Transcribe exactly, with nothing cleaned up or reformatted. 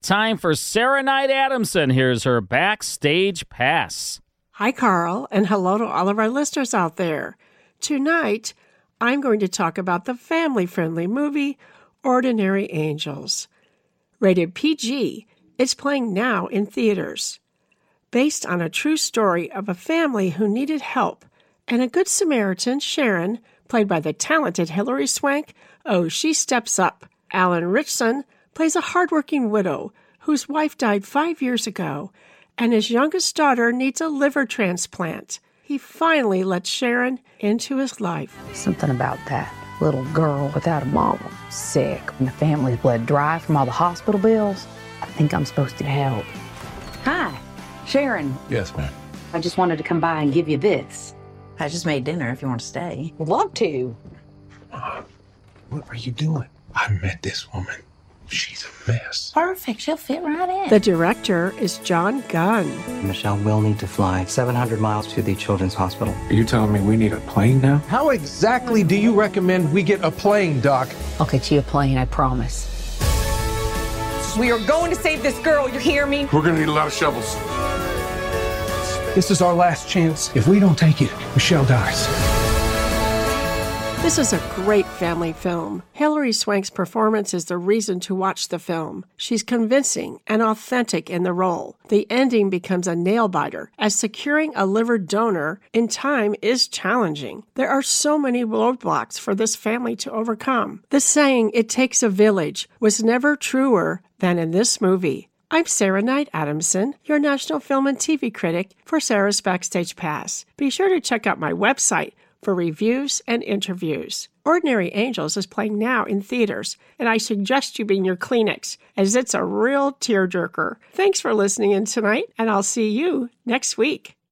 Time for Sarah Knight Adamson. Here's her Backstage Pass. Hi, Carl, and hello to all of our listeners out there. Tonight, I'm going to talk about the family-friendly movie, Ordinary Angels. Rated P G, it's playing now in theaters. Based on a true story of a family who needed help, and a good Samaritan, Sharon, played by the talented Hilary Swank, oh, she steps up. Alan Ritchson plays a hardworking widow whose wife died five years ago, and his youngest daughter needs a liver transplant. He finally lets Sharon into his life. Something about that little girl without a mama, sick, and the family's bled dry from all the hospital bills. I think I'm supposed to help. Hi, Sharon. Yes, ma'am. I just wanted to come by and give you this. I just made dinner if you want to stay. Would love to. Mom, what are you doing? I met this woman. She's a mess. Perfect. She'll fit right in. The director is John Gunn. Michelle will need to fly seven hundred miles to the Children's Hospital. Are you telling me we need a plane now? How exactly do you recommend we get a plane, Doc? I'll get you a plane, I promise. We are going to save this girl, you hear me? We're gonna need a lot of shovels. This is our last chance. If we don't take it, Michelle dies. This is a great family film. Hilary Swank's performance is the reason to watch the film. She's convincing and authentic in the role. The ending becomes a nail-biter, as securing a liver donor in time is challenging. There are so many roadblocks for this family to overcome. The saying, "it takes a village," was never truer than in this movie. I'm Sarah Knight Adamson, your national film and T V critic for Sarah's Backstage Pass. Be sure to check out my website for reviews and interviews. Ordinary Angels is playing now in theaters, and I suggest you bring your Kleenex, as it's a real tearjerker. Thanks for listening in tonight, and I'll see you next week.